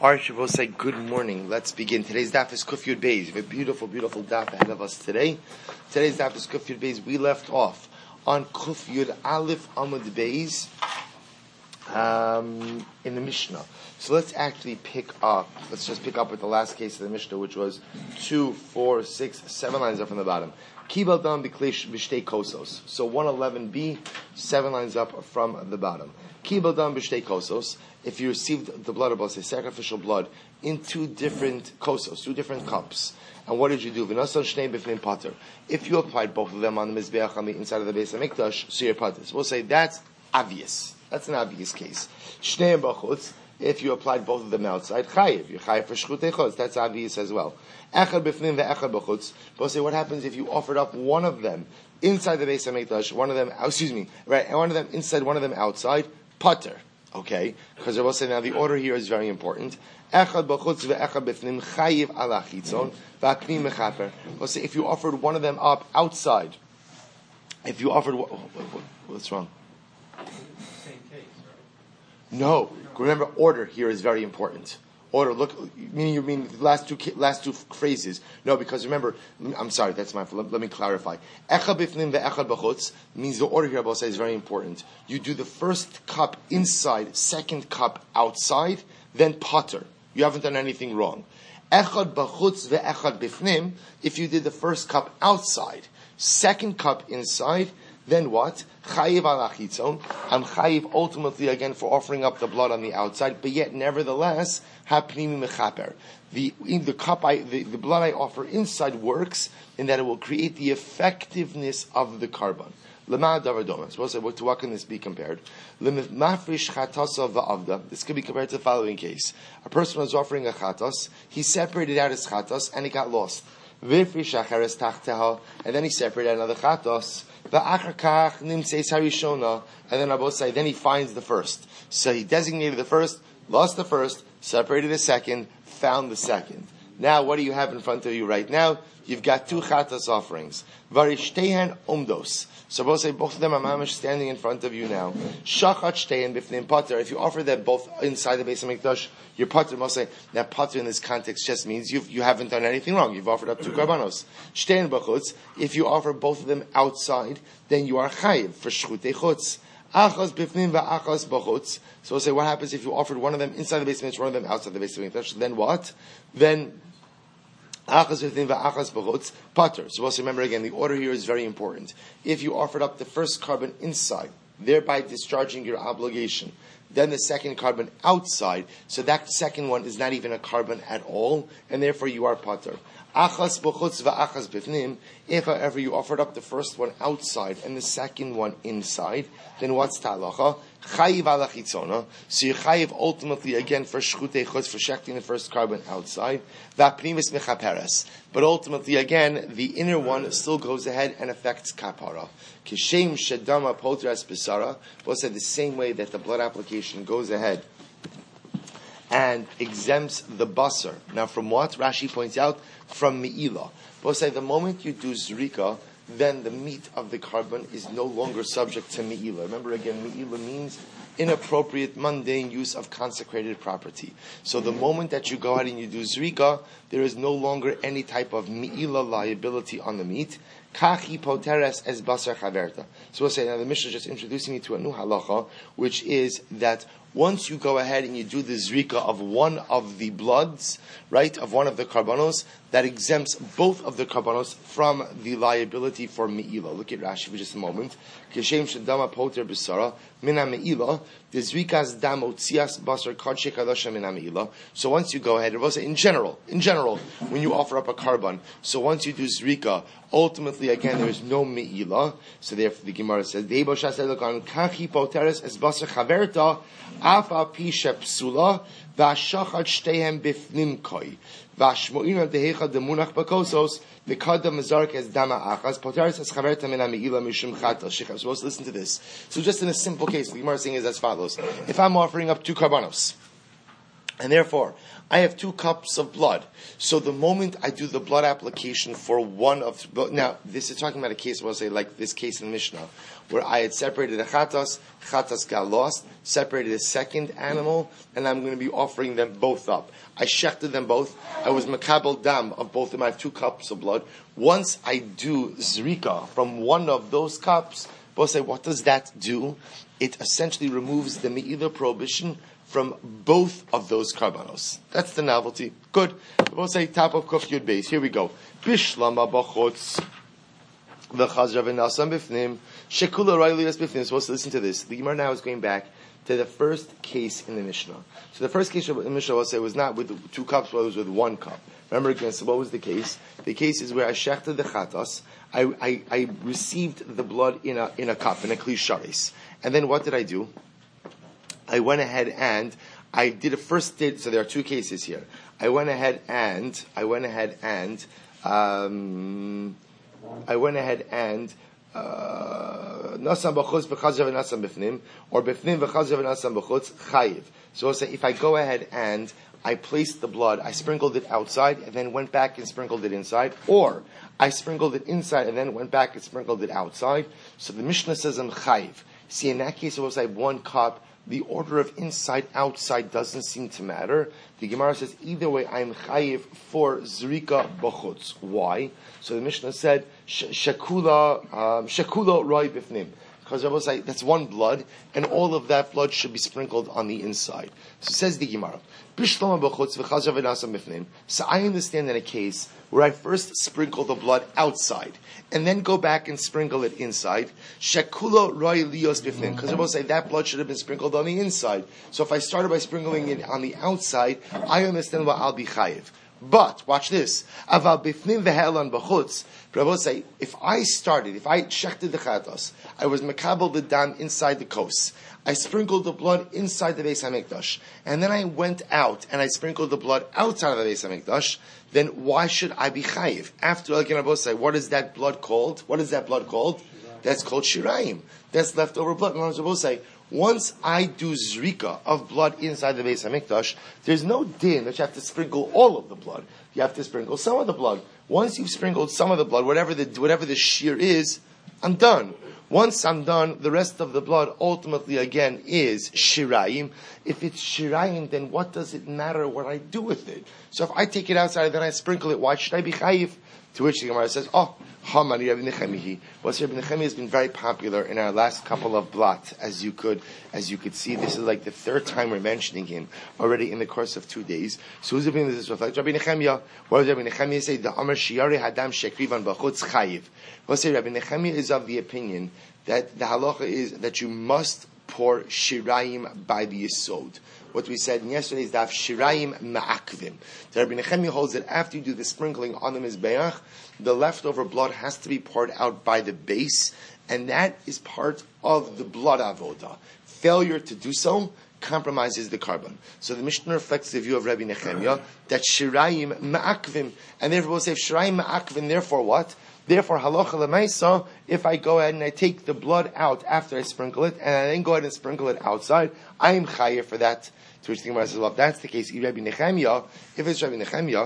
Alright, Shavuot, say good morning. Let's begin. Today's daf is Kuf Yud Beis. We have a beautiful, beautiful daf ahead of us today. Today's daf is Kuf Yud Beis. We left off on Kuf Yud Aleph Amud Beis in the Mishnah. So let's actually pick up. Let's just pick up with the last case of the Mishnah, which was 2, 4, 6, 7 lines up from the bottom. Kibal dam b'kleish b'shtei kosos. So 111b, 7 lines up from the bottom. Kibal dam b'shtei kosos. If you received the blood of say sacrificial blood in 2 different kosos, 2 different cups, and what did you do? V'nasan shnei b'fnim pater. If you applied both of them on the mizbeach on the inside of the Beis Hamikdash, so you're pater. So we'll say that's obvious. That's an obvious case. Shnei b'chutz. If you applied both of them outside, chayiv. You're chayiv for shchutei chutz. That's obvious as well. Echad b'fnim ve'echad b'chutz. We'll say what happens if you offered up one of them inside the Beis Hamikdash, one of them inside, one of them outside, pater. Okay, because I will say now the order here is very important. Echad b'chutz ve'echad b'fnim chayiv ala chitzon v'apnim mechaper. We'll say if you offered one of them up outside, if you offered what's wrong? Same case, right? No, remember order here is very important. Order, look, you mean the last two phrases. No, because remember, I'm sorry, that's my fault. Let me clarify. Echad b'fnim ve'echad b'chutz means the order here, I will say, is very important. You do the first cup inside, second cup outside, then pater. You haven't done anything wrong. Echad b'chutz ve'echad b'fnim, if you did the first cup outside, second cup inside, then what? Chayiv ala chitzon. I'm chayiv ultimately again for offering up the blood on the outside, but yet nevertheless, hapnimi mechaper. The blood I offer inside works in that it will create the effectiveness of the carbon. Lema davar doma. So to what can this be compared? Mafrish chatasa va'avda. This could be compared to the following case: a person was offering a chatas, he separated out his chatas, and it got lost. V'frish acheres tachteha, and then he separated out another chatas. And then Abosai, then he finds the first. So he designated the first, lost the first, separated the second, found the second. Now what do you have in front of you right now? You've got 2 chatas offerings. Varishtehen umdos. So Abosai, both of them are mamash standing in front of you now. Shachat shtein b'fnim pater. If you offer them both inside the Beis Hamikdash, your pater must say, now pater in this context just means you haven't done anything wrong. You've offered up 2 karbanos. Shtein b'chutz. If you offer both of them outside, then you are chayiv for shchutei chutz. Achas b'fnim va'achas b'chutz. So we'll say, what happens if you offered one of them inside the Beis Hamikdash, one of them outside the Beis Hamikdash? Then what? Then achas b'fnim va'achas b'chutz pater. So we'll say, remember again, the order here is very important. If you offered up the first carbon inside, thereby discharging your obligation, then the second carbon outside, so that second one is not even a carbon at all, and therefore you are pater. Achas b'chutz va'achas b'fnim. If, however, you offered up the first one outside and the second one inside, then what's ta'alacha? Chayiv ala chitzona. So you chayiv ultimately again for shchutei chutz, for shechting the first carbon outside. Va'pnimis mechaperes. But ultimately again, the inner one still goes ahead and affects kapara. Kishem shedama potras besara. We'll say the same way that the blood application goes ahead and exempts the basar. Now from what? Rashi points out, from me'ilah. We'll say the moment you do zrika, then the meat of the carbon is no longer subject to me'ilah. Remember again, me'ilah means inappropriate, mundane use of consecrated property. So the moment that you go ahead and you do zrika, there is no longer any type of me'ilah liability on the meat. Kachi poteres es basar chaverta. So we'll say, now the Mishnah is just introducing me to a new halacha, which is that once you go ahead and you do the zrika of one of the bloods, right, of one of the karbanos, that exempts both of the karbanos from the liability for me'ilah. Look at Rashi for just a moment. Kishem shedama poter b'sara mina me'ilah, the zrikas dam otzias basar kadshe kadosha mina me'ilah. So once you go ahead, it was in general, when you offer up a karban, so once you do zrika, ultimately again there is no me'ilah. So therefore the Gemara says, Deibo shasel kachi poteres es basar chaverta afa pisha psula v'ashachat shtehem bifnim koi v'ashmoina dehechad demunach bakosos v'kadam mezark es dama achas poteres es chaverta mina me'ilah mishum chata shecham. So let's listen to this. So just in a simple case, the Gemara is saying is as follows: if I'm offering up 2 karbanos, and therefore I have 2 cups of blood. So the moment I do the blood application for one of, now this is talking about a case, we'll say like this case in Mishnah, where I had separated a chatas got lost, separated a second animal, and I'm going to be offering them both up. I shechted them both. I was makabel dam of both of them. I have 2 cups of blood. Once I do zrika from one of those cups, we'll say, what does that do? It essentially removes the me'ilah prohibition from both of those karbanos. That's the novelty. Good. We'll say top of kuf yud base. Here we go. Bishlama bachutz v'chazra v'nasam bifnim shekula raylias bifnim. Supposed to listen to this. The Gemara now is going back to the first case in the Mishnah. So the first case in the Mishnah, we'll say, was not with 2 cups, but it was with 1 cup. Remember again, so what was the case? The case is where I shechted the chatas. I received the blood in a cup, in a kli sharis. And then what did I do? I went ahead and I did a first did. So there are 2 cases here. I went ahead and nasam b'chutz v'chazra v'nasam b'fnim, or b'fnim v'chazra v'nasam b'chutz chayiv. So I'll say if I go ahead and I placed the blood, I sprinkled it outside and then went back and sprinkled it inside, or I sprinkled it inside and then went back and sprinkled it outside. So the Mishnah says I'm chayiv. See, in that case, suppose I have 1 cup. The order of inside, outside doesn't seem to matter. The Gemara says, either way, I'm chayiv for zrika b'chutz. Why? So the Mishnah said, shekula roi bifnim. Because Rabbi say that's 1 blood, and all of that blood should be sprinkled on the inside. So says the Gemara, so I understand in a case where I first sprinkle the blood outside, and then go back and sprinkle it inside, shekulo roi lios bifnim, because Rabbi say that blood should have been sprinkled on the inside. So if I started by sprinkling it on the outside, I understand why I'll be chayiv. But, watch this, aval bifnim v'helan b'chutz, Rabbi say, if I shechted the chatos, I was makabel the dam inside the kos, I sprinkled the blood inside the Beis HaMikdash, and then I went out and I sprinkled the blood outside of the Beis HaMikdash, then why should I be chayiv? After all, again, Rabbi say, what is that blood called? What is that blood called? That's called shirayim. That's leftover blood. And Rabbi say, once I do zrika of blood inside the Beis HaMikdash, there's no din that you have to sprinkle all of the blood. You have to sprinkle some of the blood. Once you've sprinkled some of the blood, whatever the shear is, I'm done. Once I'm done, the rest of the blood ultimately again is shirayim. If it's shirayim, then what does it matter what I do with it? So if I take it outside and then I sprinkle it, why should I be chayiv? To which the Gemara says, Hamani Rabbi Nechemihi. Well, Rabbi Nechemihi has been very popular in our last couple of blot, as you could see. This is like the 3rd time we're mentioning him already in the course of 2 days. So who's the opinion this reflects? Rabbi Nechemiah. What does Rabbi Nechemiah say? The Amar Shiari Hadam Shekrivan Bachutz Chayiv. Well, say Rabbi Nechemiah is of the opinion that the halacha is that you must pour shirayim by the yesod. What we said yesterday is that shirayim ma'akvim. The Rabbi Nechemiah holds that after you do the sprinkling on the mizbeach, the leftover blood has to be poured out by the base, and that is part of the blood avoda. Failure to do so compromises the carbon. So the Mishnah reflects the view of Rabbi Nechemiah that shirayim ma'akvim, and therefore we'll say shirayim ma'akvim. Therefore what? Therefore, halacha lemaisa, if I go ahead and I take the blood out after I sprinkle it, and I then go ahead and sprinkle it outside, I am chayiv for that. To which the Gemara says, well, if that's the case, if it's Rabbi Nechemiah,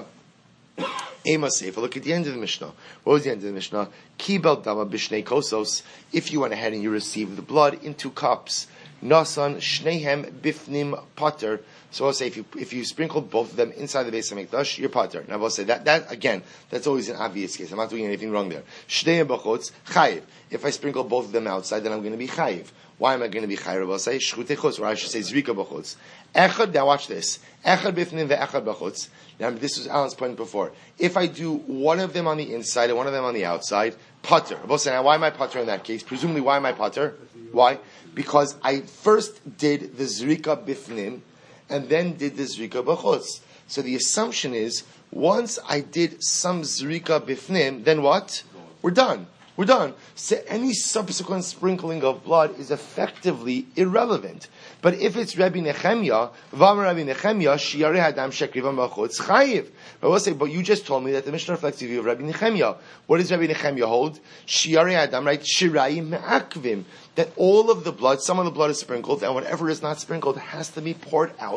Ema Sefer, look at the end of the Mishnah. What was the end of the Mishnah? Kibel dama b'shnei kosos. If you went ahead and you received the blood in 2 cups, nasan shnehem bifnim pater. So I'll say if you sprinkled both of them inside the Beis HaMikdash, you're pater. Now I'll say that again, that's always an obvious case. I'm not doing anything wrong there. Shnehem b'chutz chayiv. If I sprinkle both of them outside, then I'm going to be chayiv. Why am I going to be chayiv? I'll say shchutei chutz, or I should say zrika b'chutz. Echad. Now watch this. Echad bifnim ve'echad b'chutz. Now this was Alan's point before. If I do one of them on the inside and one of them on the outside, pater. I'll say now why am I pater in that case? Presumably why am I pater? Why? Because I first did the zrika bifnim and then did the zrika b'chutz. So the assumption is, once I did some zrika bifnim, then what? We're done. So any subsequent sprinkling of blood is effectively irrelevant. But if it's Rabbi Nechemiah, Shiari Hadam Shekrivan Bachutz Chayiv. But we'll say, but you just told me that the Mishnah reflects the view of Rabbi Nechemiah. What does Rabbi Nechemiah hold? Shiari Hadam, right? Shirayim Me'akvim. That all of the blood, some of the blood is sprinkled, and whatever is not sprinkled has to be poured out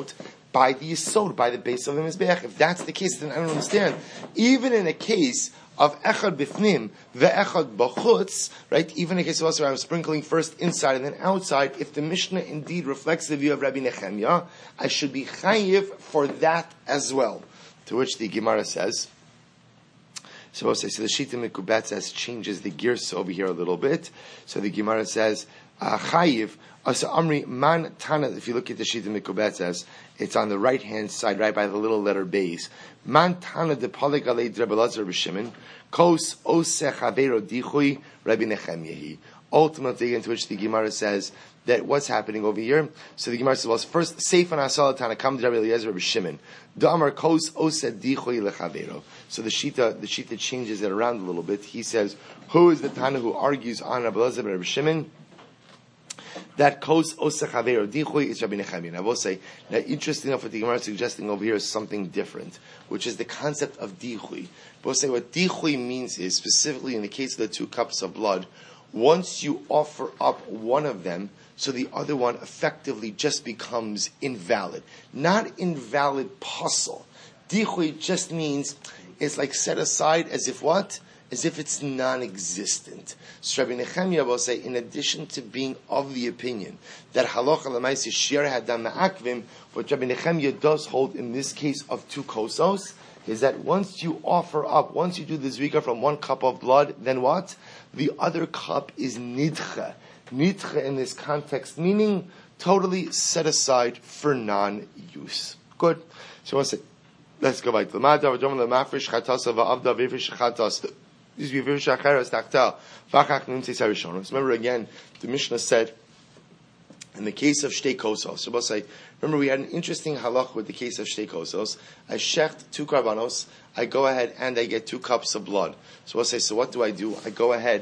by the yisod, by the base of the mizbeach. If that's the case, then I don't understand. Even in a case of echad bifnim, ve'echad b'chutz, right? Even in a case of also I'm sprinkling first inside and then outside, if the Mishnah indeed reflects the view of Rabbi Nechemya, I should be chayiv for that as well. To which the Gemara says, so the Shita Mekubetzes changes the gears over here a little bit. So the Gemara says, chayiv, so Amri, man tana, if you look at the Shita Mekubetzes, it's on the right hand side, right by the little letter base. Man tana de palig alei Rebbe Elazar b'Shimon, kos oseh chavero dichui Rabbi Nechemyahi. Ultimately, into which the Gemara says that what's happening over here. So the Gemara says, well, first, seif and asal tana come to Rabbi Eliezer b'Shimon. Damar kos oseh dichui lechavero. So the Shita changes it around a little bit. He says, who is the Tana who argues on Rabbi Elazar and Rabbi Shimon? That kos oseh chavero dichui is Rabbi Nechemya. I will say, now interesting enough, what the Gemara is suggesting over here is something different, which is the concept of dichui. We'll say what dichui means is, specifically in the case of the 2 cups of blood, once you offer up one of them, so the other one effectively just becomes invalid. Not invalid puzzle. Dichui just means it's like set aside as if what? As if it's non-existent. So Rabbi Nechemya will say, in addition to being of the opinion that halacha l'maaseh shir hadam ma'akvim, what Rabbi Nechemya does hold in this case of 2 kosos, is that once you offer up, once you do the zrika from 1 cup of blood, then what? The other cup is nidcha. Nidcha in this context, meaning totally set aside for non-use. Good. So let's go back to the Madar. Remember again, the Mishnah said, in the case of shtei kosos, so we'll say, remember we had an interesting halach with the case of shtei kosos. I shecht 2 karbanos, I go ahead and I get 2 cups of blood. So we'll say, so what do? I go ahead,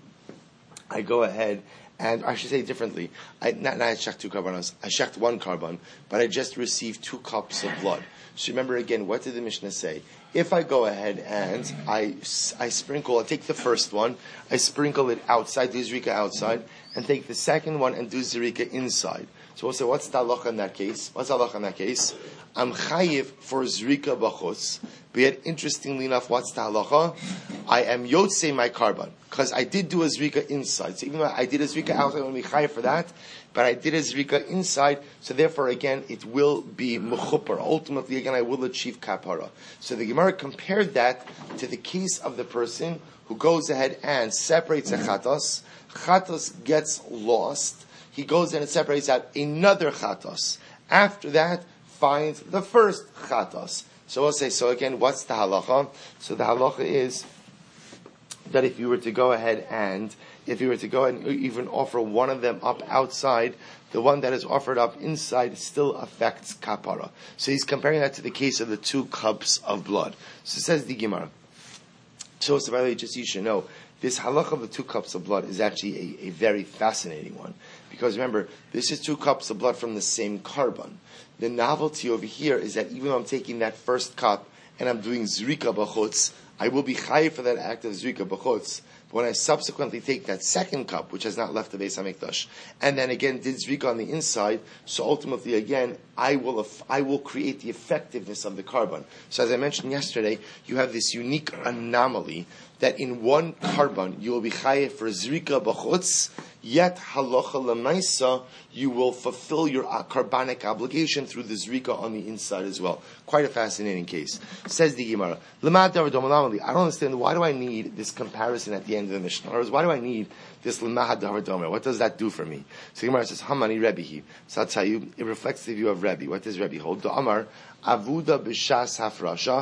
and I should say differently. I shecht 2 karbanos, I shecht 1 karban, but I just received 2 cups of blood. So remember again, what did the Mishnah say? If I go ahead and I sprinkle, I take the first one, I sprinkle it outside, do zrika outside, and take the second one and do zrika inside. So we'll say, what's the halacha in that case? I'm chayiv for zrika b'chutz. But yet, interestingly enough, what's the halacha? I am yotzei my karban, because I did do a zrika inside. So even though I did a zrika outside, I'm going to be chayiv for that, but I did a zrika inside, so therefore again, it will be mechuper. Ultimately, again, I will achieve kapara. So the Gemara compared that to the case of the person who goes ahead and separates a chatos. Chatos gets lost. He goes in and separates out another chatos. After that, finds the first chatos. So we'll say, so again, what's the halacha? So the halacha is that if you were to go ahead and even offer one of them up outside, the one that is offered up inside still affects kapara. So he's comparing that to the case of the 2 cups of blood. So says the Gemara. So by the way, just you should know, this halacha of the 2 cups of blood is actually a very fascinating one. Because remember, this is 2 cups of blood from the same karban. The novelty over here is that even though I'm taking that first cup and I'm doing zrika b'chutz, I will be chayiv for that act of zrika b'chutz. But when I subsequently take that second cup, which has not left the Beis HaMikdash, and then again did zrika on the inside, so ultimately again, I will create the effectiveness of the karban. So as I mentioned yesterday, you have this unique anomaly that in 1 karban you will be chayiv for zrika b'chutz, yet halacha l'maisa you will fulfill your karbanic obligation through the zrika on the inside as well. Quite a fascinating case. Says the Gemara, I don't understand, why do I need this comparison at the end of the Mishnah? Or why do I need this l'mahad davar domer? What does that do for me? So the Gemara says, Hamani Rebbe. So I'll tell you, it reflects the view of Rebbe. What does Rebbe hold? The Amar, avuda b'shas hafrasha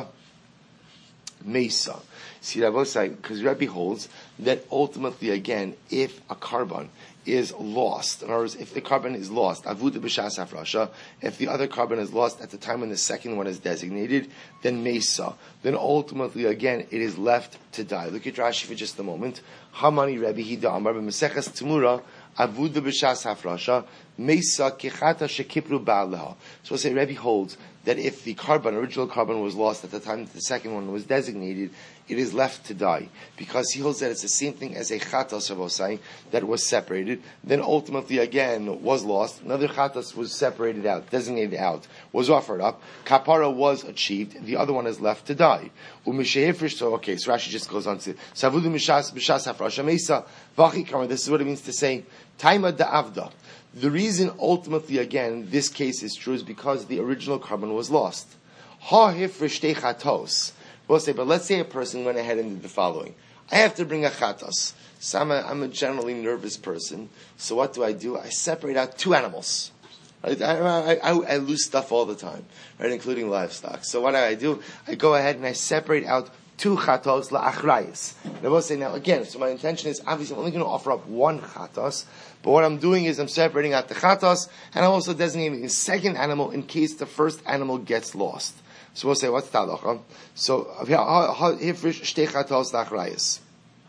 mesa. See, because Rebbe holds that ultimately, again, if a karban is lost, in other words, if the karban is lost, avuda b'shas hafrasha, if the other karban is lost at the time when the second one is designated, then mesa. Then ultimately, again, it is left to die. Look at Rashi for just a moment. Hamani Rebbe hida amar b'meseches Tzemura avuda b'shas hafrasha mesa kechata shekipru ba'aleha. So we'll say Rebbe holds that if the original carbon was lost at the time that the second one was designated, it is left to die. Because he holds that it's the same thing as a chatas Rabosai that was separated, then ultimately again was lost. Another chatas was separated out, designated out, was offered up. Kapara was achieved. The other one is left to die. So Rashi just goes on to Savudu Mishas B'Shas Hafrasha Mesa Vachi Kamar. This is what it means to say Taima Da'avda. The reason ultimately again this case is true is because the original carbon was lost. Ha hifrish chatos. We'll say, but let's say a person went ahead and did the following. I have to bring a chatos. So I'm a generally nervous person. So what do? I separate out two animals. Right? I lose stuff all the time, right, including livestock. So what do? I go ahead and I separate out two chatos la'achrayis. And I will say now again, so my intention is obviously I'm only going to offer up one chatos, but what I'm doing is I'm separating out the chatos, and I'm also designating a second animal in case the first animal gets lost. So we'll say, what's the halacha? So, hifrish shtei chatos la'achrayis.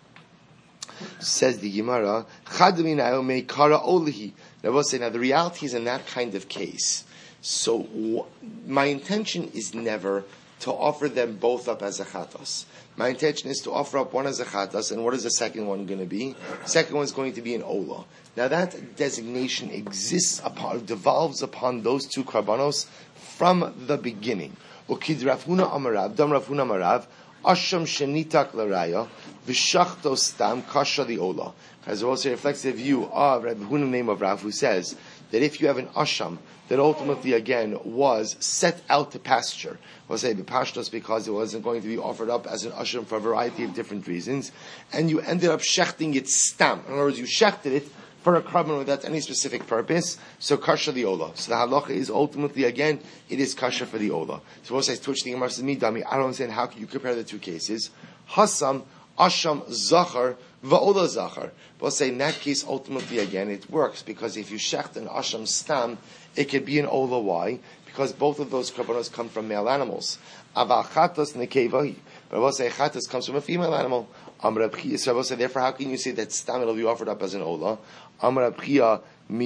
Says the Gemara, Chadminayo me kara olihi. Now we'll say, now the reality is in that kind of case. So my intention is never to offer them both up as a chatas. My intention is to offer up one as a chatas, and what is the second one going to be? The second one is going to be an olah. Now that designation devolves upon those two karbanos from the beginning. Ukid Rav Huna Amarav, Dam Rav Huna Amarav, Asham Shenitak Laraya, Vishachto Stam Kasha the Ola. As it also reflects the view of Rav Huna, name of Rav, who says that if you have an Asham that ultimately again was set out to pasture, we'll say the pashtos because it wasn't going to be offered up as an Asham for a variety of different reasons, and you ended up shechting it stam. In other words, you shechted it for a carbon without any specific purpose, so kasha the ola. So the halacha is ultimately, again, it is kasha for the ola. So we'll say, Twitch the Gemara says, Midami, I don't understand how can you compare the two cases. Hasam, asham, zachar, va'ola zachar. We'll say, in that case, ultimately, again, it works, because if you shecht an asham stam, it could be an ola. Why? Because both of those karbanos come from male animals. Aval chatas nekevahi. But we'll say, chatas comes from a female animal. So we'll say, therefore, how can you say that stam will be offered up as an ola? Amar Abchia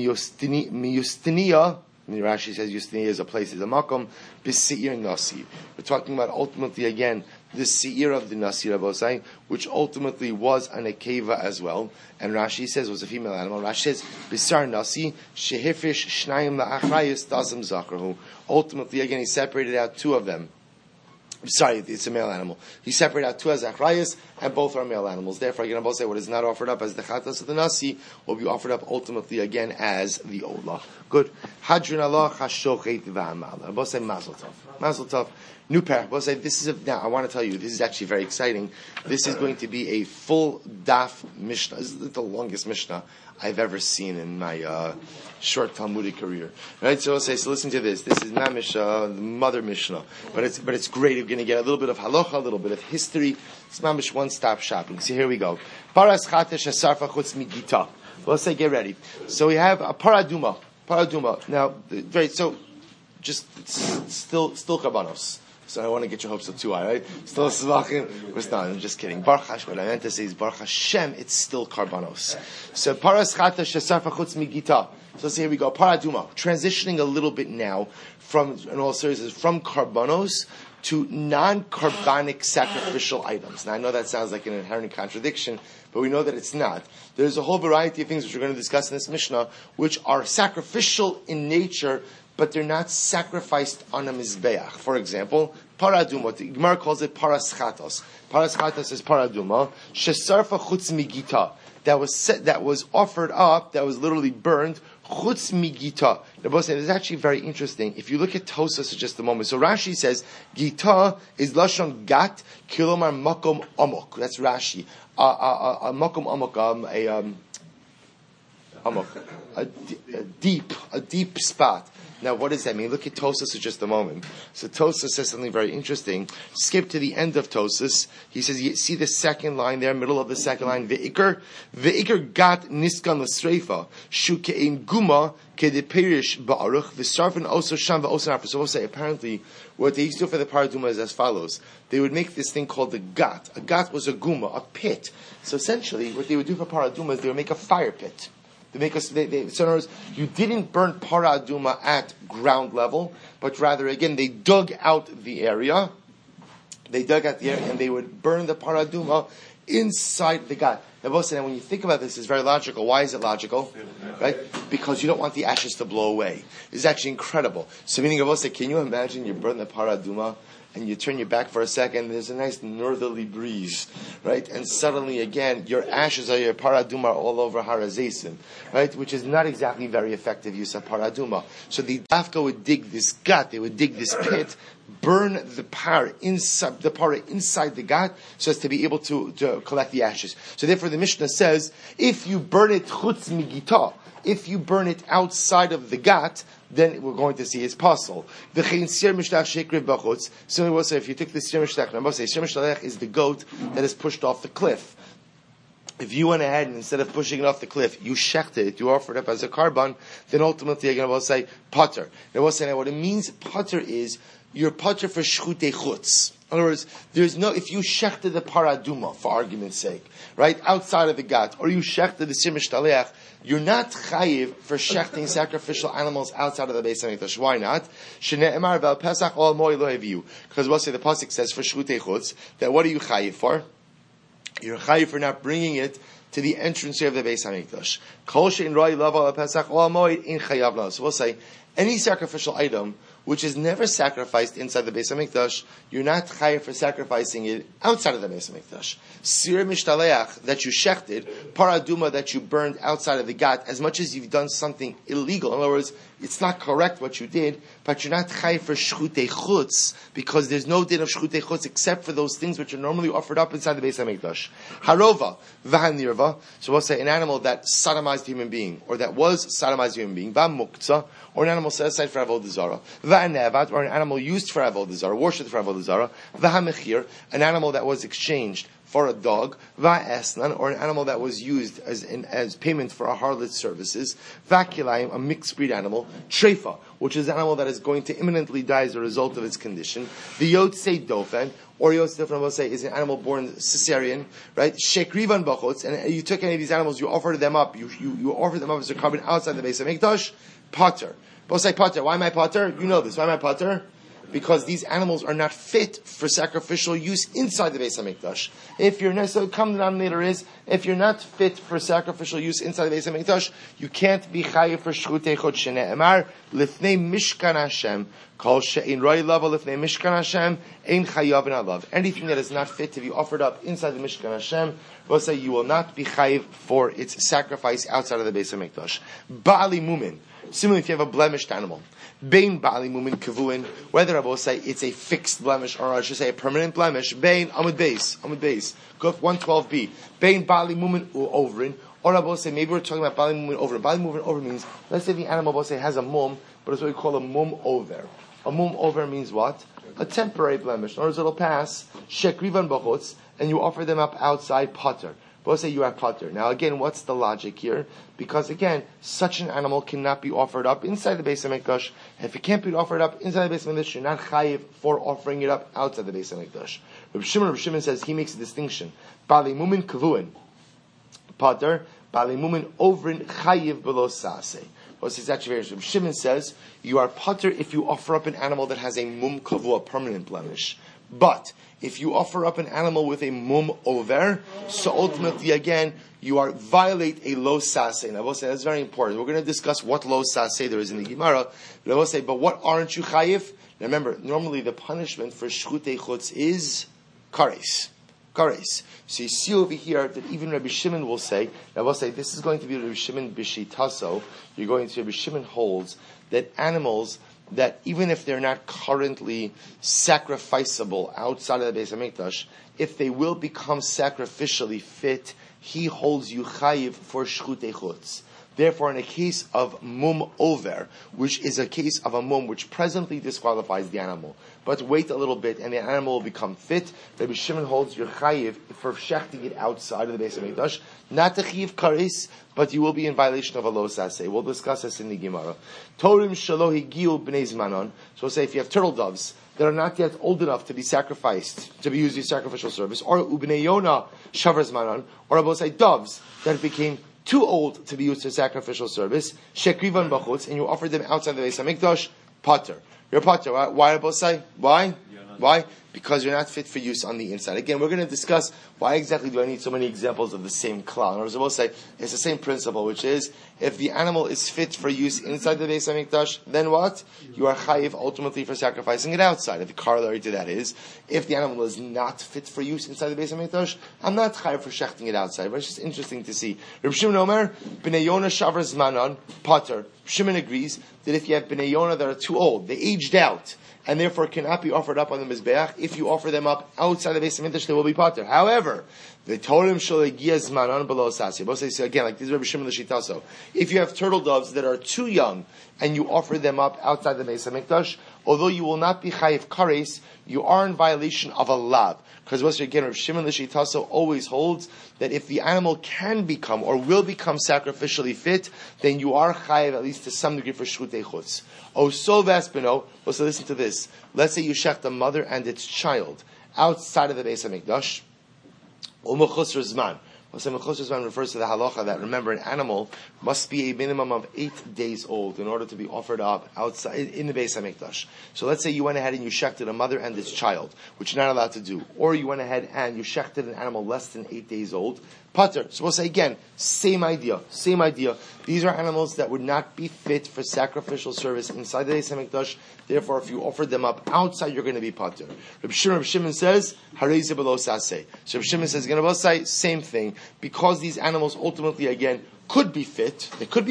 miyustinia. Rashi says Yustinia is a place, is a makom. B'seir nasi. We're talking about ultimately again the seir of the nasi Rabosai, which ultimately was an akeva as well. And Rashi says it was a female animal. Rashi says b'sar nasi shehifish shnayim la'achrayis dasam zakrahu. Ultimately again he separated out two of them. Sorry, it's a male animal. He separated out two as achrayas, and both are male animals. Therefore, again, I'll say what is not offered up as the chatas of the nasi will be offered up ultimately again as the olah. Good. Hadrin Allah chashochet v'amal. I'll say mazel tov. Mazel tov. New pair. I'll say this is now. I want to tell you this is actually very exciting. This is going to be a full daf mishnah. This is the longest mishnah I've ever seen in my short Talmudic career. Right? So I'll say, so listen to this. This is Mamish, the mother Mishnah. But it's great. You're going to get a little bit of halacha, a little bit of history. It's Mamish one-stop shopping. So here we go. Paras chatesh asarfa chutz migita. Well, let's say, get ready. So we have a paraduma. Paraduma. Now, so just still karbanos. So I want to get your hopes up too high, right? Still svachim. No, I'm just kidding. Baruch Hashem. What I meant to say is Baruch Hashem. It's still karbanos. So paras chatesh asarfa chutz migita. So here we go. Paraduma. Transitioning a little bit now from, in all seriousness, from karbanos to non-carbonic sacrificial items. Now I know that sounds like an inherent contradiction, but we know that it's not. There's a whole variety of things which we're going to discuss in this Mishnah, which are sacrificial in nature, but they're not sacrificed on a mizbeach. For example, paraduma. The Gemara calls it paraschatos. Paraschatos is paraduma. Shesarfa chutz migita. That was offered up, that was literally burned, chutz migita. This is actually very interesting. If you look at Tosas for just a moment. So Rashi says, Gita is lashon gat, kilomar makom amok. That's Rashi. A makom amok, a deep spot. Now, what does that mean? Look at Tosas for just a moment. So Tosas says something very interesting. Skip to the end of Tosas. He says, you see the second line there, middle of the second line, Ve'ikr gat niskan l'sreifa, shu ke'in guma ke'depirish ba'aruch, v'sarfin oso sham v'oso nafar. So we'll say, apparently, what they used to do for the paraduma is as follows. They would make this thing called the gat. A gat was a guma, a pit. So essentially, what they would do for paraduma is they would make a fire pit. So in other words, you didn't burn para aduma at ground level, but rather, again, they dug out the area. And they would burn the para aduma inside the gat. Now, when you think about this, it's very logical. Why is it logical? Right? Because you don't want the ashes to blow away. It's actually incredible. So meaning, can you imagine you burn the para aduma and you turn your back for a second, there's a nice northerly breeze, right? And suddenly, again, your ashes are your para aduma all over Har HaZeisim, right? Which is not exactly very effective use of para aduma. So the dafka would dig this gut, they would dig this pit, burn the para inside the gat, so as to be able to collect the ashes. So therefore, the Mishnah says, if you burn it chutz migita, if you burn it outside of the gat, then we're going to see it's possible. Similarly, we'll say if you take the sir mishtach, we'll say sir mishtach is the goat that is pushed off the cliff. If you went ahead and instead of pushing it off the cliff, you shechted it, you offered it up as a carbon, then ultimately again we'll say pater. Now we'll say what it means pater is you're pater for shchutei chutz. In other words, if you shechted the paraduma, for argument's sake, right, outside of the gat, or you shechted the sir mishtaleach, you're not chayiv for shechting sacrificial animals outside of the Beis HaMikdash. Why not? Shne'emar vel pesach ol mo'i lo heviu. Because we'll say the pasuk says for shchutei chutz, that what are you chayiv for? You're chayiv for not bringing it to the entrance here of the Beis HaMikdash. Kol she'in roi lava al pesach ol mo'i in chayav lo. So we'll say, any sacrificial item which is never sacrificed inside the Beis HaMikdash, you're not chayav for sacrificing it outside of the Beis HaMikdash. Sir mishtaleach that you shechted, paraduma that you burned outside of the gat, as much as you've done something illegal. In other words, it's not correct what you did, but you're not chayav for shchutei chutz, because there's no din of shchutei chutz except for those things which are normally offered up inside the Beis HaMikdash. Harova, v'hanirva, so we'll say an animal that sodomized a human being, or that was sodomized a human being, v'muktzah, or an animal set aside for avodah zarah, v'anevat, or an animal used for avodah zarah, worshipped for avodah zarah, v'hamechir, an animal that was exchanged for a dog, va'esnan, or an animal that was used as payment for a harlot's services, va'kilayim, a mixed breed animal, trefa, which is an animal that is going to imminently die as a result of its condition, the yotzei dofen, or yotzei dofen, we'll say, is an animal born cesarean, right? Shekrivan bachotz, and you took any of these animals, you offered them up, you offered them up as a carbon outside the Beis HaMikdash, pater. We'll say pater. Why am I pater? You know this. Why am I pater? Because these animals are not fit for sacrificial use inside the Beis HaMikdash. If you're so come down later is if you're not fit for sacrificial use inside the Beis HaMikdash, you can't be chayiv for shchutei chutz shene'emar lifnei mishkan Hashem kol she'ein roi lava lifnei mishkan Hashem ein chayav alav. Anything that is not fit to be offered up inside the Mishkan Hashem, we'll say you will not be chayiv for its sacrifice outside of the Beis HaMikdash. Ba'ali mumin. Similarly, if you have a blemished animal, Bein Ba'ali Mumin Kavuin, whether I will say it's a fixed blemish or I should say a permanent blemish, Bein Amud Beis, Guf 112b, Bein Ba'ali Mumin Overin, or I will say maybe we're talking about Ba'ali Mumin Overin. Ba'ali Mumin Over means, let's say the animal will say has a mum, but it's what we call a mum over. A mum over means what? A temporary blemish. In other words, it'll pass, Shekrivan Bachutz, and you offer them up outside Pater. We'll say you have pater. Now again, what's the logic here? Because again, such an animal cannot be offered up inside the Beis HaMikdash. If it can't be offered up inside the Beis HaMikdash, you're not chayiv for offering it up outside the Beis HaMikdash. Rabbi Shimon says, he makes a distinction. Bali mumin kavuin, pater, bali mumin ovrin chayiv below sase. Well, it's actually very Rabbi Shimon says, you are pater if you offer up an animal that has a mum kavu, a permanent blemish. But if you offer up an animal with a mum over, so ultimately again you are violate a lo sase. And I will say that's very important. We're going to discuss what lo sase there is in the Gemara. But I will say, but what aren't you chayiv? Now remember, normally the punishment for shchutei chutz is kares. So you see over here that even Rabbi Shimon will say, now I will say this is going to be Rabbi Shimon b'shitaso. You're going to Rabbi Shimon holds that animals that even if they're not currently sacrificable outside of the Beis HaMikdash, if they will become sacrificially fit, he holds you chayiv for shchutei chutz. Therefore, in a case of mum over, which is a case of a mum which presently disqualifies the animal, but wait a little bit and the animal will become fit, Rabbi Shimon holds your chayiv for shechting it outside of the Beis HaMikdash, not a chayiv kares, but you will be in violation of a lo saseh. We'll discuss this in the Gemara. Torim shelo higiu b'nei zmanon. So we'll say if you have turtle doves that are not yet old enough to be sacrificed, to be used in sacrificial service, or ubnei yona shavar zmanon, or I will say doves that became too old to be used for sacrificial service, shekrivan b'chutz, and you offer them outside the Beis Hamikdash, pater. You're pater. Why Rabosai? Why? Why? Because you're not fit for use on the inside. Again, we're going to discuss why exactly do I need so many examples of the same klal. And I will say it's the same principle, which is if the animal is fit for use inside the Beis Hamikdash, then what? You are chayiv ultimately for sacrificing it outside. If the corollary to that is, if the animal is not fit for use inside the Beis Hamikdash, I'm not chayiv for shechting it outside. But it's just interesting to see. Reb Shimon Omer, Bnei Yonah shavar zmanon, pater. Shimon agrees that if you have Bnei Yonah that are too old, they aged out, and therefore cannot be offered up on the Mizbeach, if you offer them up outside the Beis Hamikdash, they will be pater. However, the Torim Shalegia Zmanon below Sasi. Both say again, like this is Rabbi Shimon L'Shitaso. If you have turtle doves that are too young and you offer them up outside the Beis Hamikdash, although you will not be chayiv kares, you are in violation of a lav. Because once again, Rabbi Shimon L'Shitaso always holds that if the animal can become or will become sacrificially fit, then you are chayiv at least to some degree for shchutei chutz. Oh, so vespino. So listen to this. Let's say you shecht a mother and its child outside of the Beis Hamikdash. Umechusr zman. Mechusr zman refers to the halacha that, remember, an animal must be a minimum of 8 days old in order to be offered up outside in the Beis Hamikdash. So let's say you went ahead and you shechted a mother and its child, which you're not allowed to do, or you went ahead and you shechted an animal less than 8 days old. Pater. So we'll say again, same idea. These are animals that would not be fit for sacrificial service inside the Beis Hamikdash. Therefore, if you offer them up outside, you're going to be pater. Reb Shimon says, Hareze below saseh. So Reb Shimon says, same thing. Because these animals ultimately, again, could be fit,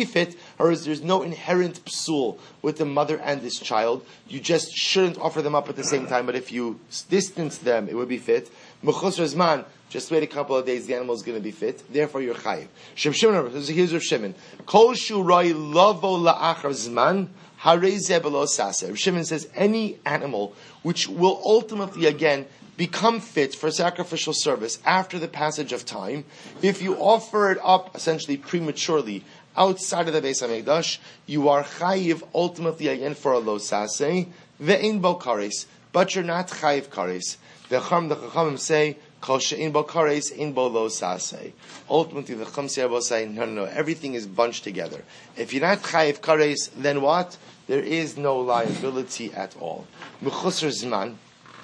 or there's no inherent psul with the mother and this child. You just shouldn't offer them up at the same time, but if you distance them, it would be fit. Mechusr zman, just wait a couple of days, the animal is going to be fit. Therefore, you're chayiv. Here's Rav Shimon. Kol shuroi lavo la'achar zman, harei below saseh. Rav Shimon says any animal which will ultimately, again, become fit for sacrificial service after the passage of time, if you offer it up essentially prematurely outside of the Beis Hamikdash, you are chayiv ultimately again for a lo saseh, ve'ein bo kares, but you're not chayiv kares. The Chachamim say, kol she'ein bo kares, ein bo lo saseh. Ultimately, the Chachamim say, no, everything is bunched together. If you're not chayiv kares, then what? There is no liability at all. Mechusr zman.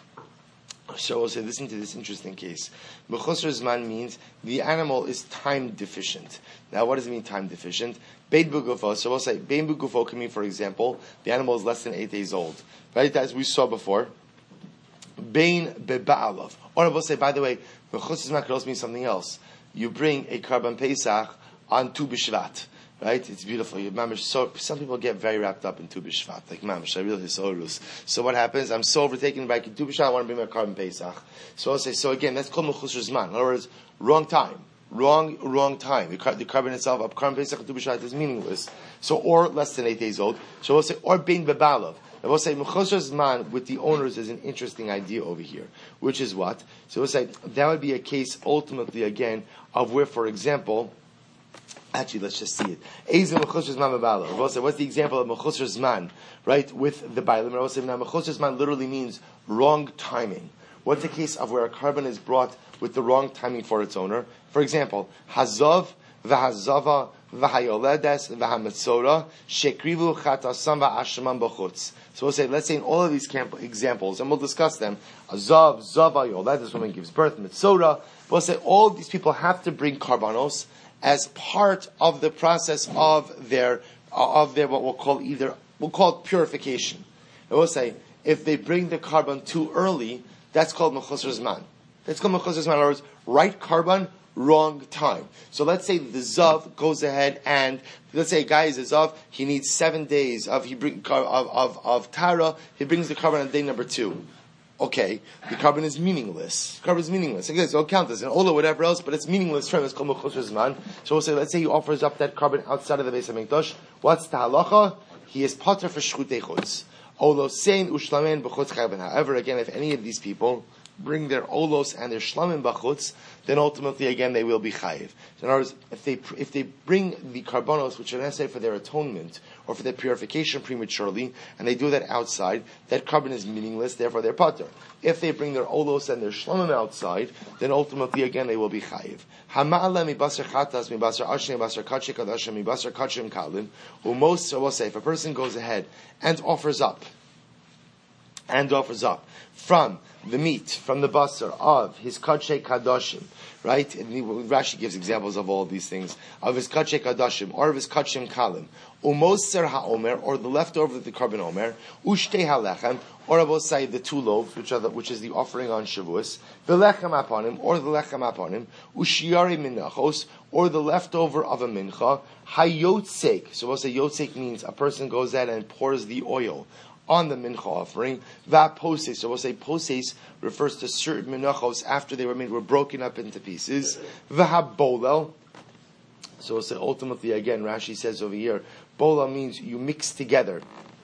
So we'll say, listen to this interesting case. Mechusr zman means the animal is time deficient. Now, what does it mean, time deficient? Bein b'gufo. So we'll say, bein b'gufo can mean, for example, the animal is less than 8 days old. Right? As we saw before. Bein beba'alav. Or we'll say, by the way, mechusr zman could also mean something else. You bring a Karban Pesach on Tu B'Shvat. Right? It's beautiful. So some people get very wrapped up in Tu B'Shvat. Like, mamish, I really so rus. So what happens? I'm so overtaken by Tu B'Shvat, I want to bring my Karban Pesach. So I'll say, so again, that's called Mechusr Zman. In other words, wrong time. Wrong time. The Karban itself, up Karban Pesach and Tu B'Shvat is meaningless. So, or less than 8 days old. So we'll say, or Bein Bebalav. And we'll say, Mechusr Zman with the owners is an interesting idea over here. Which is what? So we'll say, that would be a case ultimately, again, of where, for example, actually, let's just see it. We'll say, what's the example of Mechusr Zman, right, with the Bailam? We'll say, now, Mechusr Zman literally means wrong timing. What's the case of where a carbon is brought with the wrong timing for its owner? For example, Hazav, V'hazava, V'hayoledes, V'hametzora, Shekrivu, Chatasam, V'ashemam b'chutz. So we'll say, let's say in all of these examples, and we'll discuss them, Hazav, Zava, Yoledes, woman gives birth, Metzora. We'll say all of these people have to bring karbanos as part of the process of their what we'll call it purification. And we'll say, if they bring the carbon too early, that's called Mechusr Zman. That's called Mechusr Zman. In other words, right carbon, wrong time. So let's say the Zav goes ahead and, let's say a guy is a Zav, he needs 7 days of Tara, he brings the carbon on day number 2. Okay, the carbon is meaningless. Okay, so I'll count this, and Ola, whatever else, but it's meaningless for him. It's called Mechusr Zman. So we'll say, let's say he offers up that carbon outside of the Beis Hamikdash. What's the halacha? He is pater for shchutei chutz. Olo sein ushlamen b'chutz chayven. However, again, if any of these people bring their olos and their shlamim bachutz, then ultimately again they will be chayiv. So in other words, if they bring the karbanos which are necessary for their atonement or for their purification prematurely, and they do that outside, that carbon is meaningless, therefore they're pater. If they bring their olos and their shlamim outside, then ultimately again they will be chayiv. Hama'ala mibasar chatas mibasar ashim mibasar kachik adashim mibasar kachim kalim. Umos, so we'll say, if a person goes ahead and offers up from the meat, from the basar of his kachei kadoshim, right? And Rashi gives examples of all of these things, of his kachei kadoshim, or of his kachim kalim, umoser haomer, or the leftover of the carbon omer, ushtei halechem, or I will say the two loaves, which is the offering on Shavuos, the lechem upon him, or the lechem upon him, ushiari minachos, or the leftover of a mincha, hayotzek. So we'll say yotzek means a person goes out and pours the oil on the mincha offering. Va'poses. So we'll say poses refers to certain minachos after they were broken up into pieces. V'habolel. So we'll say ultimately again, Rashi says over here, bola means you mix together.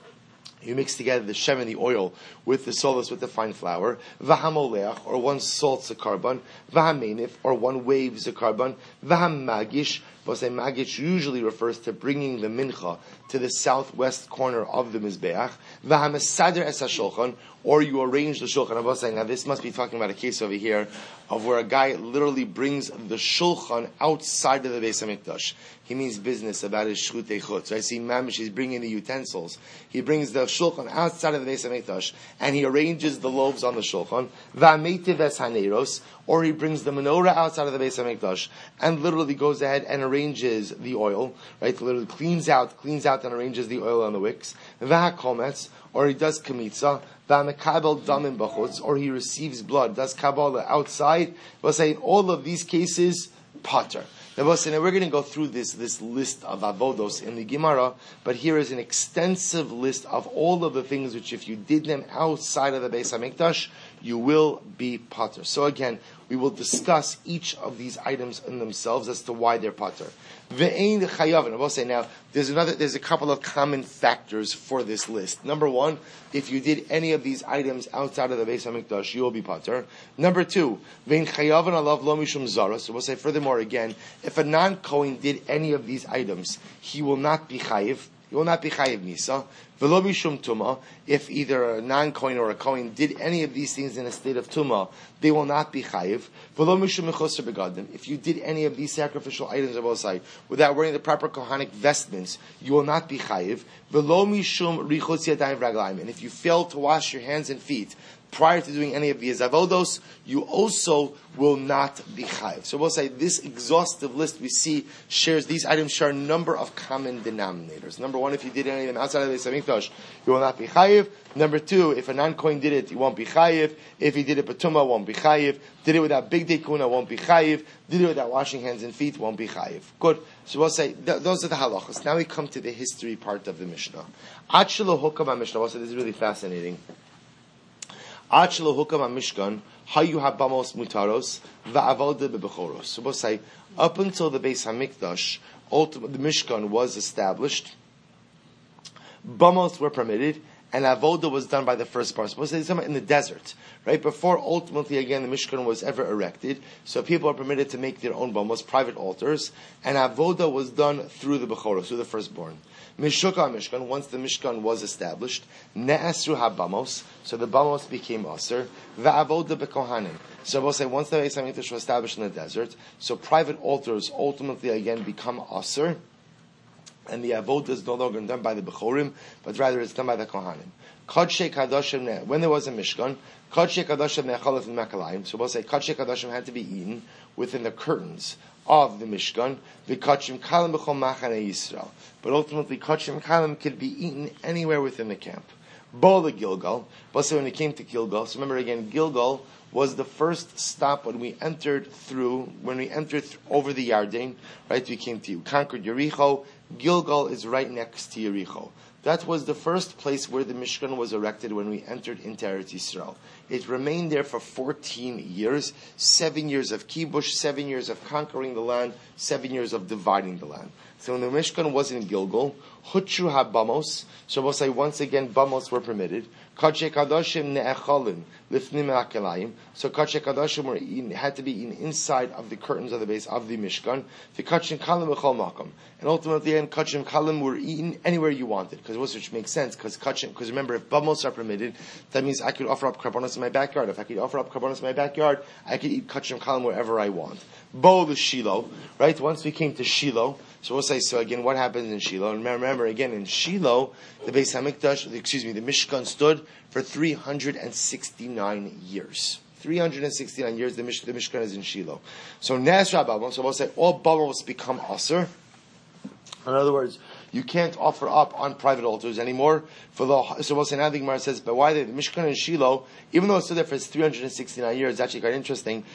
You mix together the shem and the oil with the solos, with the fine flour. V'hamoleach, or one salts the carbon. V'hamenif, or one waves the carbon. V'hamagish, but say magish usually refers to bringing the mincha to the southwest corner of the mizbeach. V'hamasader es hashulchan, or you arrange the shulchan. I was saying, now this must be talking about a case over here of where a guy literally brings the shulchan outside of the Beis Hamikdash. He means business about his shchutei chutz. So I see mamish, he's bringing the utensils. He brings the shulchan outside of the Beis Hamikdash, and he arranges the loaves on the shulchan. V'ameitiv es haneros, or he brings the menorah outside of the Beis Hamikdash, and literally goes ahead and arranges the oil, right? Literally cleans out and arranges the oil on the wicks. V'hakometz, or he does kamitza. V'amekabel damim bachutz, or he receives blood, does kabbalah outside. We'll say in all of these cases, pater. Now we're going to go through this list of avodos in the Gemara, but here is an extensive list of all of the things which, if you did them outside of the Beis Hamikdash, you will be pater. So again, we will discuss each of these items in themselves as to why they're pater. Ve'ein chayavin. I will say now, there's a couple of common factors for this list. Number one, if you did any of these items outside of the Beis Hamikdash, you will be pater. Number two, ve'ein chayavin alav lo mishum zara. So we'll say furthermore again, if a non-Kohen did any of these items, he will not be chayiv. He will not be chayiv nisa. V'lo mishum tuma. If either a non-Kohen or a Kohen did any of these things in a state of tuma, they will not be chayiv. V'lo mishum mechoser begadim. If you did any of these sacrificial items of outside without wearing the proper Kohanic vestments, you will not be chayiv. V'lo mishum richos yadayim v'raglayim. And if you fail to wash your hands and feet prior to doing any of these avodos, you also will not be chayiv. So we'll say this exhaustive list we see these items share a number of common denominators. Number one, if you did any of them outside of the Beis Hamikdash, you will not be chayiv. Number two, if a non-Kohen did it, you won't be chayiv. If he did it patuma, won't be chayiv. Did it without big day kuna, won't be chayiv. Did it without washing hands and feet, won't be chayiv. Good. So we'll say those are the halachas. Now we come to the history part of the Mishnah. Ad shelo hukam Mishnah. We'll say this is really fascinating. Ad shelo hukam Mishkan, hayu habamos mutaros va'avoda bebechoros. So we'll say up until the Beis Hamikdash, the Mishkan was established, bamos were permitted, and avoda was done by the first person. We'll say this in the desert, right? Before ultimately again the Mishkan was ever erected, so people are permitted to make their own bamos, private altars, and avoda was done through the bechoros, through the firstborn. Mishuka Mishkan, once the Mishkan was established, ne'asru habamos, so the bamos became aser, va'avoda bekohanim. So we'll say once the Beis Hamikdash was established in the desert, so private altars ultimately again become aser, and the avodah is no longer done by the bechorim, but rather it's done by the kohanim. Kodshei kadoshim, when there was a Mishkan, kodshei kadoshim ne'achalef mekalayim. So we'll say kodshei kadoshim had to be eaten within the curtains of the Mishkan. V'kodshim kalim b'chol machane Yisrael. But ultimately, kodshim kalim could be eaten anywhere within the camp. Bo Gilgal. But so when it came to Gilgal, so remember again, Gilgal was the first stop when we entered over the Yarden, right? We came to you, conquered Yericho. Gilgal is right next to Yericho. That was the first place where the Mishkan was erected when we entered into Eretz Yisrael. It remained there for 14 years, 7 years of kibush, 7 years of conquering the land, 7 years of dividing the land. So when the Mishkan was in Gilgal, Hutru ha-bamos, so we'll say once again, bamos were permitted. Kadshe kadoshim ne'echalin lifnim ha'kelayim. So kadshe kadoshim had to be eaten inside of the curtains of the base of the Mishkan. The kachim kalim b'chol makom. And ultimately, kachim kalim were eaten anywhere you wanted, which makes sense. Because remember, if bamos are permitted, that means I could offer up karbonos in my backyard. If I could offer up karbonos in my backyard, I could eat kachim kalim wherever I want. Bo the Shiloh, right? Once we came to Shiloh, so we'll say, so again, what happens in Shiloh? And remember, again, in Shiloh, the Beis HaMikdash, the Mishkan stood for 369 years. 369 years, the Mishkan is in Shiloh. So Nasra Babam, so we'll say, all Babams become Aser. In other words, you can't offer up on private altars anymore. So we'll say now the Gemara says, but why the Mishkan in Shiloh, even though it stood there for 369 years, it's actually quite interesting.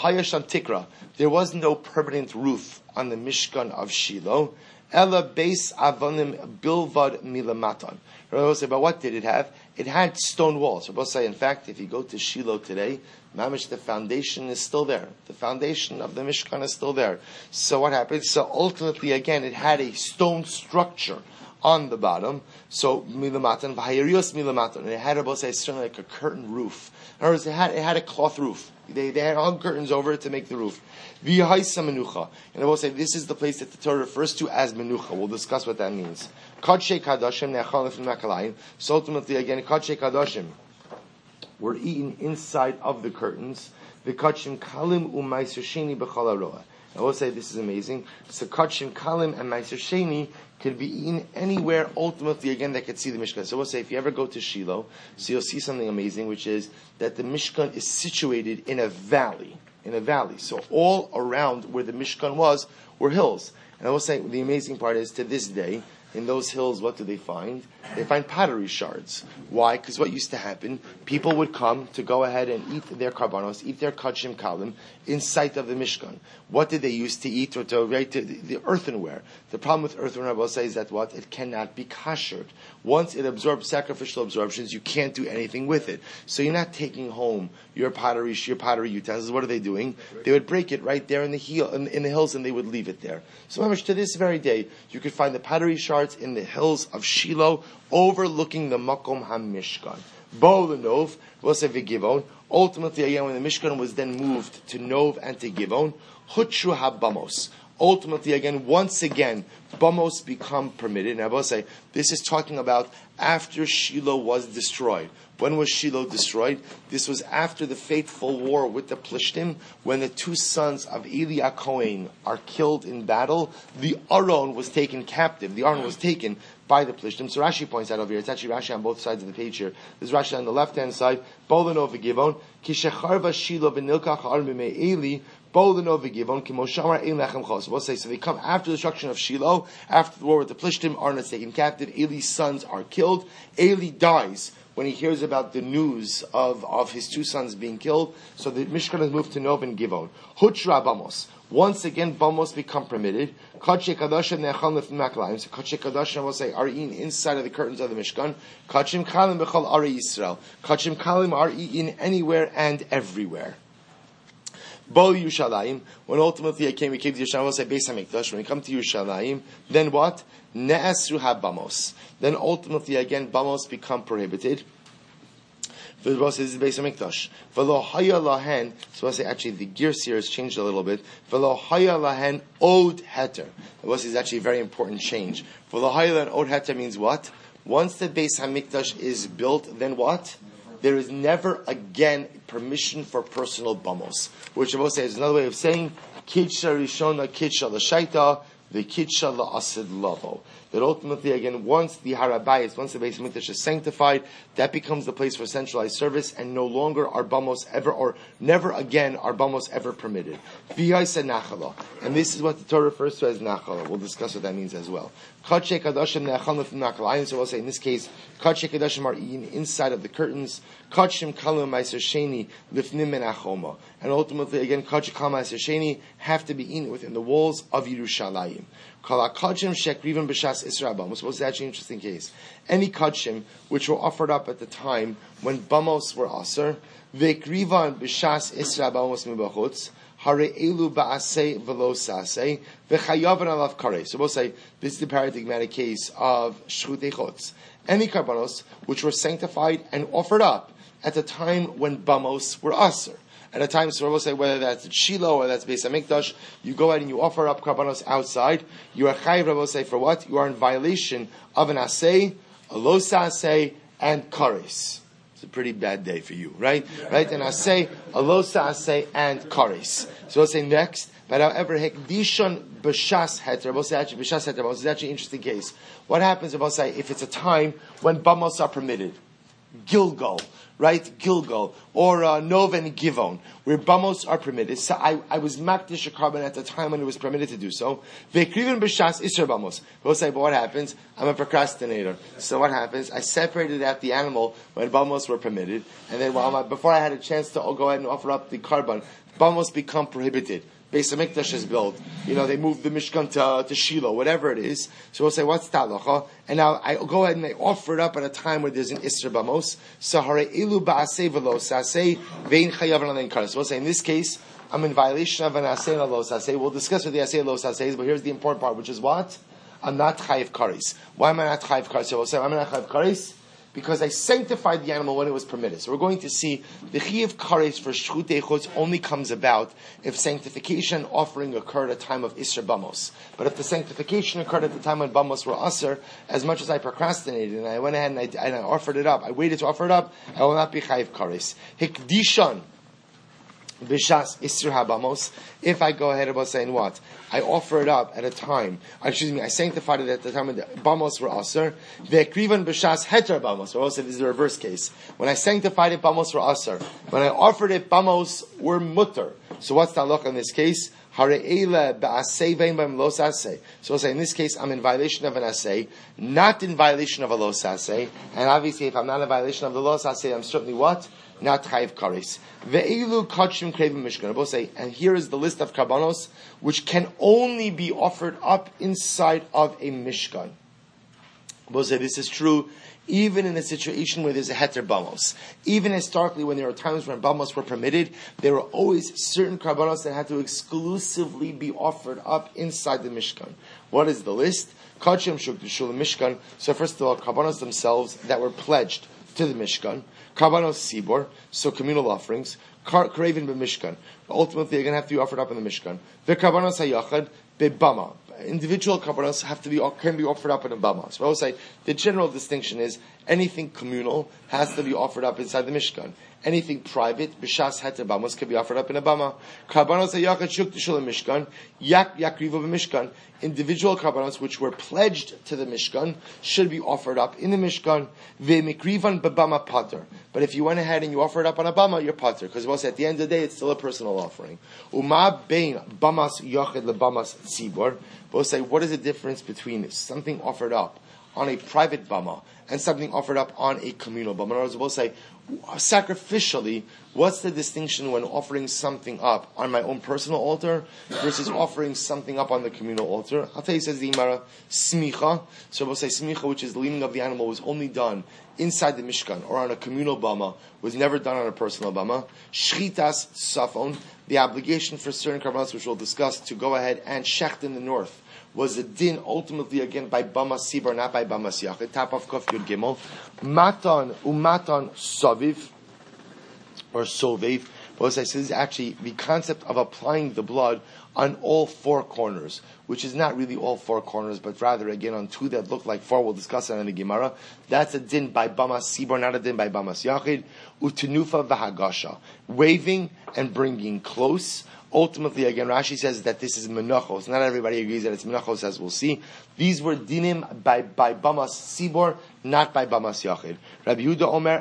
Tikra, there was no permanent roof on the Mishkan of Shiloh. Ella base avonim bilvad milamatan. We'll say, but what did it have? It had stone walls. So we'll say, in fact, if you go to Shiloh today, Mamish, the foundation is still there. The foundation of the Mishkan is still there. So what happened? So ultimately, again, it had a stone structure on the bottom. So milamatan, v'hayirios milamatan, and it had certainly like a curtain roof. In other words, it had a cloth roof. They had hung curtains over it to make the roof. V'yahaisa menucha, and I will say this is the place that the Torah refers to as menucha. We'll discuss what that means. Kadshe kadoshim ne'achalin from makalayim. So ultimately, again, kadshe kadoshim were eaten inside of the curtains. The kachim kalim u'maiser sheni b'chol haroah. I will say this is amazing. So kachim kalim and maiser sheni could be eaten anywhere. Ultimately, again, they could see the Mishkan. So we'll say if you ever go to Shiloh, so you'll see something amazing, which is that the Mishkan is situated in a valley. In a valley. So all around where the Mishkan was were hills. And I will say the amazing part is to this day, in those hills, what do they find? They find pottery shards. Why? Because what used to happen, people would come to go ahead and eat their karbanos, eat their kachim kalim, in sight of the Mishkan. What did they use to eat? Or to the earthenware. The problem with earthenware, I will say, is that what? It cannot be kashered. Once it absorbs sacrificial absorptions, you can't do anything with it. So you're not taking home your pottery utensils. What are they doing? They would break it right there in the hills, and they would leave it there. So to this very day, you could find the pottery shards in the hills of Shiloh, overlooking the Makom HaMishkan. Bo the Nov, we'll say Givon. Ultimately, again, when the Mishkan was then moved to Nov and to Givon, Hutru ha-bamos. Ultimately, again, once again, bamos become permitted. And I will say, this is talking about after Shiloh was destroyed. When was Shiloh destroyed? This was after the fateful war with the Plishtim, when the two sons of Eli HaKohen are killed in battle. The Aron was taken captive. The Aron was taken by the Plishtim. So Rashi points out over here, it's actually Rashi on both sides of the page here. There's Rashi on the left-hand side, Bolano v'givon, Kishecharva Shiloh v'nilkach ha'ar mimei Eli, Bolano v'givon, Kimoshamar ein lechem chos. We'll say, so they come after the destruction of Shiloh, after the war with the Plishtim, Aron is taken captive, Eli's sons are killed, Eli dies when he hears about the news of his two sons being killed. So the Mishkan has moved to Nov and Givon. Hutra bamos. Once again, bamos become permitted. Kadshe kadashim ne'achal lefnim ha'kelayim. So kadshe kadashim, will say, are eaten inside of the curtains of the Mishkan. Kachim kalim b'chol arei Yisrael. Kachim kalim are eaten anywhere and everywhere. Bo Yerushalayim, when ultimately we came to Yerushalayim, we'll say Beis HaMikdash. When we come to Yerushalayim, then what? Ne'esru ha-bamos. Then ultimately, again, bamos become prohibited. The boss says Beis HaMikdash. V'lo haya lahen. So I say actually the gears here has changed a little bit. V'lo haya lahen od heter. The boss is actually a very important change. V'lo haya lahen od heter means what? Once the Beis HaMikdash is built, then what? There is never again permission for personal bamos. Which I will say is another way of saying kidsha rishona kidsha l'shaita the kidsha la'asid lavo. That ultimately, again, once the Harabayis, once the Beis HaMikdash is sanctified, that becomes the place for centralized service, and no longer are bamos ever, or never again are bamos ever permitted. V'yaisa nachala. And this is what the Torah refers to as nachala. We'll discuss what that means as well. Kadshe kadashim ne'achal lefnim ha'kelayim. So we'll say in this case, kadshe kadashim are eaten inside of the curtains. Kachim kalim ma'aser sheni lifnim min ha'choma. And ultimately, again, kachim kalim ma'aser sheni have to be eaten within the walls of Yerushalayim. Kala kachim shekriven b'shas isra bamos. Was actually an interesting case. Any kachim which were offered up at the time when bamos were aser, Vekrivan b'shas isra b'amos mibachutz. Hare elu ba'aseh v'lo saseh v'chayavan alav kareh. So we'll say this is the paradigmatic case of shchutei chutz. Any karbanos which were sanctified and offered up at the time when bamos were aser. At a time, so we'll say whether that's at Shiloh or that's Beis Hamikdash, you go ahead and you offer up karbanos outside. You are chayiv, we'll say, for what? You are in violation of an aseh, a lo saseh, and kares. It's a pretty bad day for you, right? Yeah. Right? And I say, alo sa'aseh, and kares. So we'll say next, but however, hekdishon b'shas heter, we'll say actually b'shas heter, it's actually an interesting case. What happens if we'll say, if it's a time when bamos are permitted? Gilgal, right? Gilgal, or Nov and Givon, where bamos are permitted. So I was makdish a carbon at the time when it was permitted to do so. Vekriven b'shas iser bamos. We'll say, but what happens? I'm a procrastinator. So what happens? I separated out the animal when bamos were permitted, and then before I had a chance to go ahead and offer up the carbon, bamos become prohibited. Beis Hamikdash is built. They moved the Mishkan to Shiloh, whatever it is. So we'll say, what's talacha? And now I go ahead and I offer it up at a time where there's an Isra Bamos. Sahare ilu ba'aseh v'lo saseh vein chayav l'nein kares. So we'll say, in this case, I'm in violation of an aseh lo saseh. We'll discuss what the aseh lo saseh is, but here's the important part, which is what? I'm not chayav kares. Why am I not chayav kares? So we'll say, I'm not chayav kares because I sanctified the animal when it was permitted. So we're going to see the chiyuv kares for shchutei chutz only comes about if sanctification offering occurred at the time of Isra Bamos. But if the sanctification occurred at the time when Bamos were Aser, as much as I procrastinated and I went ahead and I offered it up, I waited to offer it up, I will not be chayiv kares. Hikdishon b'shas Isra habamos. If I go ahead about saying what? I offer it up at a time. I sanctified it at the time when the bamos were aser. Ve'krivan b'shas heter bamos. Or also, this is the reverse case. When I sanctified it, bamos were aser. When I offered it, bamos were mutter. So what's the halakha in this case? Hare'ele ba'aseh ve'in b'im lo saseh. So we'll say, in this case, I'm in violation of an aseh, not in violation of a lo saseh. And obviously, if I'm not in violation of the lo saseh, I'm certainly what? Not chayiv kares. Ve'ilu kachim krevim mishkan. We'll say, and here is the list of karbanos which can only be offered up inside of a mishkan. We'll say this is true even in a situation where there's a heter bamos. Even historically, when there were times when bamos were permitted, there were always certain karbanos that had to exclusively be offered up inside the mishkan. What is the list? Kachim shuk mishkan. So first of all, karbanos themselves that were pledged to the mishkan. Karbanos sibor, so communal offerings. Kareivin b'mishkan. Ultimately, they're going to have to be offered up in the mishkan. The karbanos hayachad b'bama. Individual karbanos can be offered up in a bama. So I will say the general distinction is anything communal has to be offered up inside the mishkan. Anything private, b'shas heter bamos, can be offered up in a bama. Karbanos hayachad shuk tishul mishkan yakrivu b'mishkan. Individual karbanos which were pledged to the mishkan should be offered up in the mishkan. Ve'mikrivan b'bama pater. But if you went ahead and you offered up on a bama, you're pater, because we'll say at the end of the day it's still a personal offering. Uma bein bamas yachid lebamas tzibor. We'll say, what is the difference between something offered up on a private bama and something offered up on a communal bama? In other words, we'll say, sacrificially, what's the distinction when offering something up on my own personal altar versus offering something up on the communal altar? I'll tell you, says the Gemara, smicha. So we'll say smicha, which is the leaning of the animal, was only done inside the mishkan or on a communal bama, was never done on a personal bama. Shchitas safon, the obligation for certain karbanos, which we'll discuss, to go ahead and shecht in the north, was a din ultimately again by bama sibor, not by bama yachid. Top of kuf yud gimel. Matan umatan saviv or sovev. What I say is actually the concept of applying the blood on all four corners, which is not really all four corners, but rather again on two that look like four. We'll discuss that in the Gemara. That's a din by bama sibor, not a din by bama yachid. Utenufa v'hagasha, waving and bringing close. Ultimately, again, Rashi says that this is menachos. Not everybody agrees that it's menachos, as we'll see. These were dinim by bamas sibor, not by bamas yachid. Rabbi Yehuda Omer,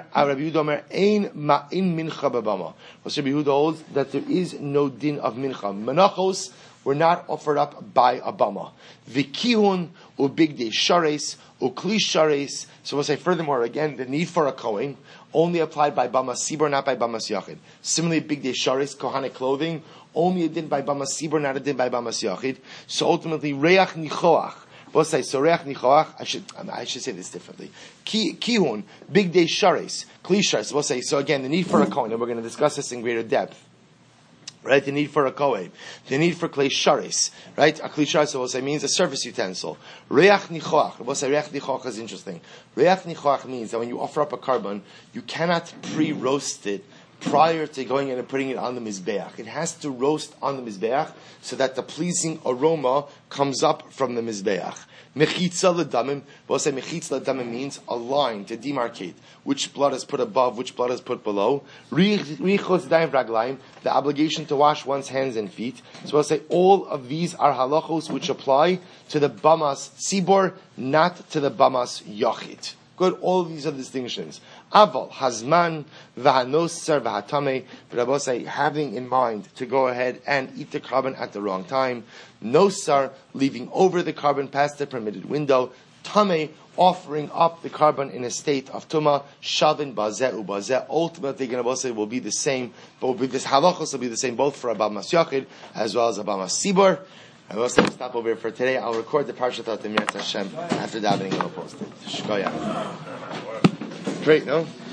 ein mincha b'bama. Rabbi Yehuda holds that there is no din of mincha. Menachos were not offered up by a bama. V'kihun ubigdei shares ukli shares. So we'll say furthermore, again, the need for a kohen only applied by bamas sibor, not by bamas yachid. Similarly, bigdei shares, kohanic clothing, only a din by bamas sibor, not a din by bamas yachid. So ultimately, reach nichoach. We'll say soreach nichoach. I should say this differently. Kihun, big day shares, kli shares. We'll say, so again, the need for a kohen, and we're going to discuss this in greater depth. Right, the need for a kohen, the need for klei sharis, right? A klei sharis, we'll say, means a service utensil. Reach nichoach, we'll say reach nichoach is interesting. Reach nichoach means that when you offer up a carbon, you cannot pre-roast it prior to going in and putting it on the mizbeach. It has to roast on the mizbeach so that the pleasing aroma comes up from the mizbeach. Mechitza l'damim, we'll say mechitza l'damim means a line to demarcate which blood is put above, which blood is put below. Richos daim raglaim, the obligation to wash one's hands and feet. So we'll say all of these are halachos which apply to the bamas sibor, not to the bamas yachid. Good, all of these are distinctions. Aval, hazman, v'hanosar, v'hatame, but I will say, having in mind to go ahead and eat the carbon at the wrong time. Nosar, leaving over the carbon past the permitted window. Tame, offering up the carbon in a state of tuma. Shavin, bazeh, ubazeh. Ultimately, will be the same, but this halachos will be the same both for Abamas Yachid as well as Abamas Sibor. I will stop over here for today. I'll record the Parshat of Hashem after davening and I'll post it. Shkoyach. Great, no?